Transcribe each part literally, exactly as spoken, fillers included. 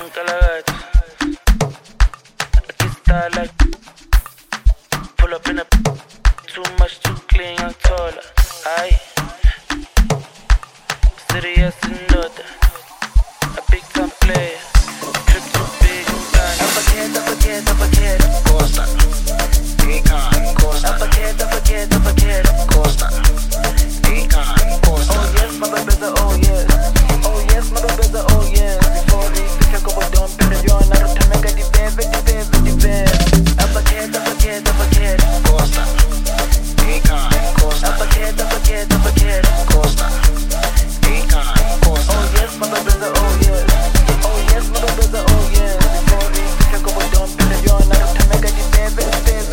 Nunca la got. Aquí está like. Pull up in a. Too much, too clean, young taller. Aye. Serious and nota. A big time player. Trip too big and gone. I forget, I forget, I forget. Costa. Econ. Costa. I forget, I forget, I forget. Costa. Econ. Costa. Oh yes, my baby's a oh yes. Oh yes, my baby's a oh yes. Before we pick up a dump in the yard, I don't make a debate, debate, debate. I forget, I forget, I forget. Costa. Econ. Costa. I forget, I forget, I forget. Costa. Econ. Costa. Oh yes, my baby's a oh yes. Oh yes, my baby's a oh yes. Before we pick up a dump in the yard, I don't make a debate, debate,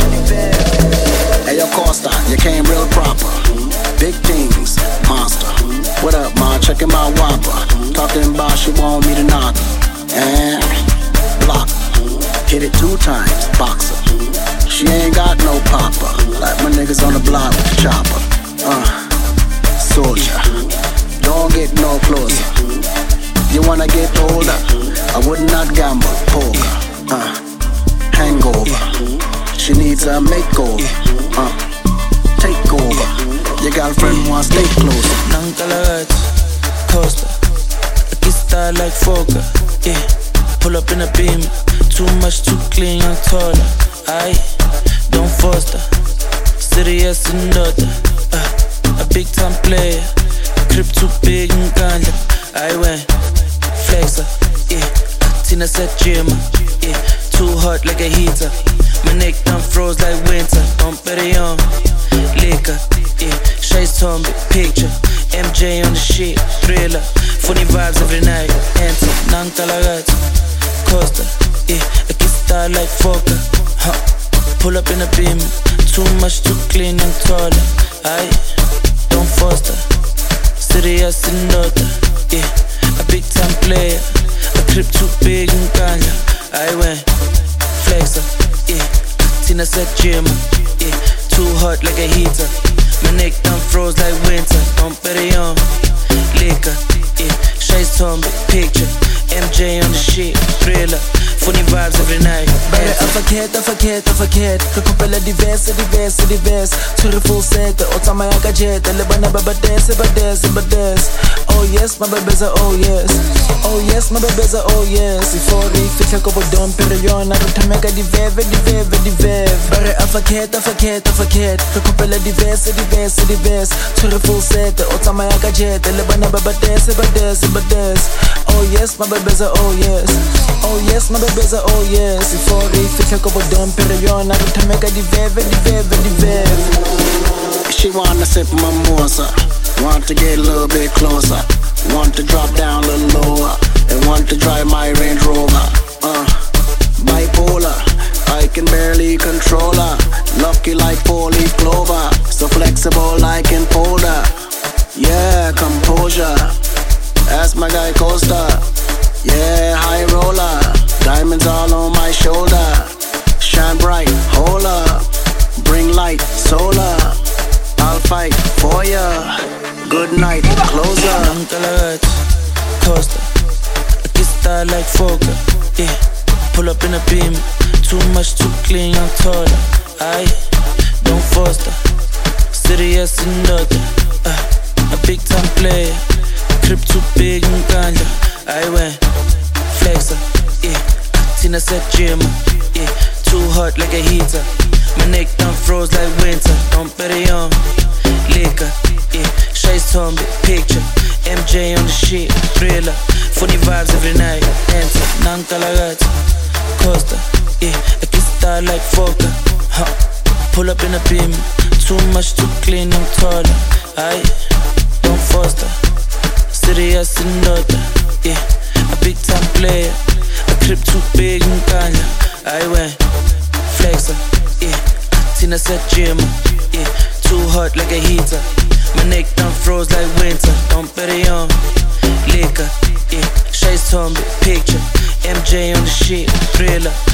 debate. Hey yo, Costa, you came real proper. Big things, monster. What up, ma? Checking my whopper. Talking about she want me to knock. And block. Hit it two times, boxer. She ain't got no popper. Like my niggas on the block with the chopper. Uh, soldier. Don't get no closer. You wanna get older? I would not gamble, poker. Uh, hangover. She needs a makeover. Uh, take over. Your girlfriend wants to stay closer. Nunca la got. Costa. Aquí está like Foca. Yeah. Pull up in a beam. Too much, too clean, young taller. Aye. Don't foster. Serious and nota. Uh, a big time player. Crib too big and ganja. I went. Flexer. Yeah. Tina said Jimmer. Yeah. Too hot like a heater. My neck done froze like winter. Don't bet it on. Liquor. Yeah. Shades Tommy. Picture. M J on the shit. Thriller. Funny vibes every night. Enter. Nunca la got. Costa. Yeah. Aquí está like Foca. Huh. Pull up in a beam. Too much, too clean and taller. Aye. Don't foster. Serious and nota. Yeah. A big time player. A crib too big and ganja. I went. Flexer. Yeah. Tina said Jimmer. Yeah. Too hot like a heater. My neck done froze like winter. Don't bet it on. Liquor. Yeah. Shades Tommy. Picture. M J on the shit. Thriller. Funny vibes every night. Bare I forget, I forget, I forget. Re kopela diverse, diverse, diverse. Tshwere full set, o tsamaya ka jet. Le bana ba ba dance, ba dance, ba dance. Oh yes, my baby's a oh yes. Oh yes, my baby's a oh yes. Before we fitla ko bodom pero yona re thameka diveve, diveve, diveve. Bare I forget, I forget, I forget. Re kopela diverse, diverse, diverse. Tshwere full set, o tsamaya ka jet. Le bana ba ba dance, ba dance, ba dance. Oh yes, my baby's a oh yes. Oh yes, my baby's a oh yes. Before we fitla ko bodom pero yona re thameka diveve, diveve, diveve. She wanna sip my mimosa. Want to get a little bit closer. Want to drop down a little lower. And want to drive my Range Rover. Uh, bipolar, I can barely control her. Lucky like four-leaf clover. So flexible like in Polder. Yeah, composure. That's my guy Costa. Yeah, high roller. Diamonds all on my shoulder. Shine bright, hold up. Bring light, solar. I'll fight for ya. Good night, closer. Nunca la got. Costa. Aquí está like Foca. Yeah. Pull up in a beam. Too much, too clean, young taller. Aye. Don't foster. Serious and nota. Uh, a big time player. Crib too big and ganja. I went. Flexer. Yeah. Tina said Jimmer. Yeah. Too hot like a heater. My neck done froze like winter. Don't bet it on. Liquor. Yeah. Shades Tommy. Picture. M J on the shit. Thriller. Funny vibes every night. Enter. Nunca la got. Costa. Yeah. Aquí está like Foca. Huh. Pull up in a beam. Too much, too clean and taller. Aye. Don't foster. Serious and nota. Yeah. A big time player. A crib too big and ganja. I went. Flexer. Yeah. Tina said Jimmer. Yeah. Too hot like a heater. My neck done froze like winter. Don't bet it on. Liquor. Yeah. Shades Tommy. Picture. M J on the shit. Thriller.